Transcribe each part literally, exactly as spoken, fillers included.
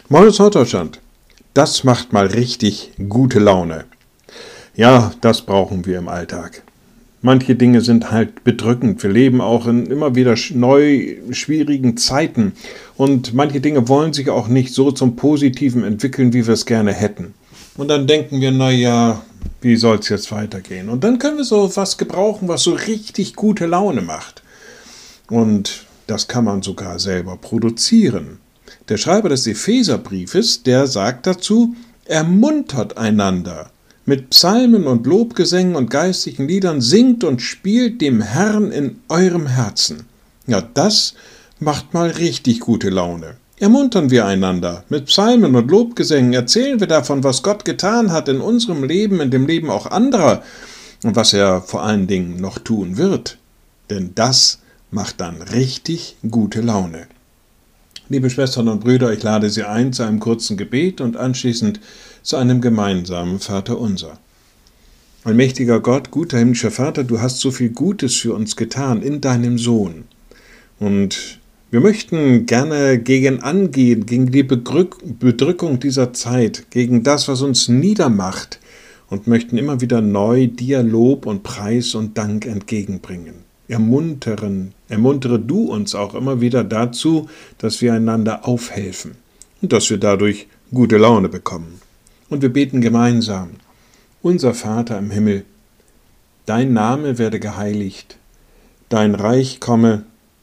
Moin aus Norddeutschland. Das macht mal richtig gute Laune. Ja, das brauchen wir im Alltag. Manche Dinge sind halt bedrückend. Wir leben auch in immer wieder neu schwierigen Zeiten. Und manche Dinge wollen sich auch nicht so zum Positiven entwickeln, wie wir es gerne hätten. Und dann denken wir, naja, wie soll es jetzt weitergehen? Und dann können wir so was gebrauchen, was so richtig gute Laune macht. Und das kann man sogar selber produzieren. Der Schreiber des Epheserbriefes, der sagt dazu, ermuntert einander. Mit Psalmen und Lobgesängen und geistlichen Liedern singt und spielt dem Herrn in eurem Herzen. Ja, das macht mal richtig gute Laune. Ermuntern wir einander. Mit Psalmen und Lobgesängen erzählen wir davon, was Gott getan hat in unserem Leben, in dem Leben auch anderer und was er vor allen Dingen noch tun wird. Denn das macht dann richtig gute Laune. Liebe Schwestern und Brüder, ich lade Sie ein zu einem kurzen Gebet und anschließend zu einem gemeinsamen Vaterunser. Allmächtiger Gott, guter himmlischer Vater, du hast so viel Gutes für uns getan in deinem Sohn. Und wir möchten gerne gegen angehen, gegen die Bedrückung dieser Zeit, gegen das, was uns niedermacht und möchten immer wieder neu dir Lob und Preis und Dank entgegenbringen. Ermuntern, ermuntere du uns auch immer wieder dazu, dass wir einander aufhelfen und dass wir dadurch gute Laune bekommen. Und wir beten gemeinsam. Unser Vater im Himmel, dein Name werde geheiligt, dein Reich komme,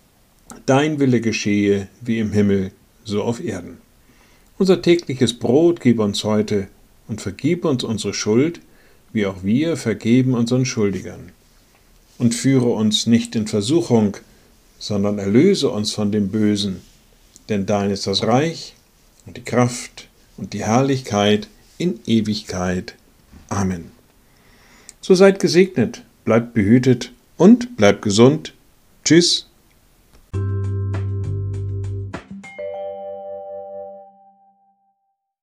dein Wille geschehe, wie im Himmel, so auf Erden. Unser tägliches Brot gib uns heute und vergib uns unsere Schuld, wie auch wir vergeben unseren Schuldigern. Und führe uns nicht in Versuchung, sondern erlöse uns von dem Bösen. Denn dein ist das Reich und die Kraft und die Herrlichkeit in Ewigkeit. Amen. So seid gesegnet, bleibt behütet und bleibt gesund. Tschüss.